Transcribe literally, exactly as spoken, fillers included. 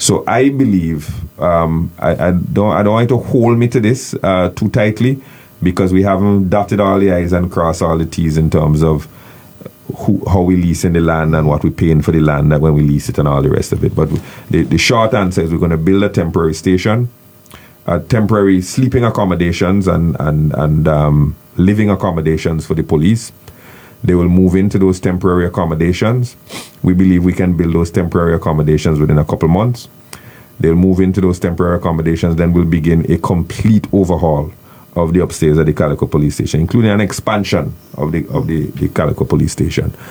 So I believe, um, I, I don't I don't want you to hold me to this uh, too tightly, because we haven't dotted all the I's and crossed all the T's in terms of who, how we lease in the land and what we're paying for the land when we lease it and all the rest of it. But the, the short answer is we're going to build a temporary station, uh, temporary sleeping accommodations and, and, and um, living accommodations for the police. They will move into those temporary accommodations. We believe we can build those temporary accommodations within a couple months. They'll move into those temporary accommodations, then we'll begin a complete overhaul of the upstairs at the Calico Police Station, including an expansion of the of the, the Calico Police Station.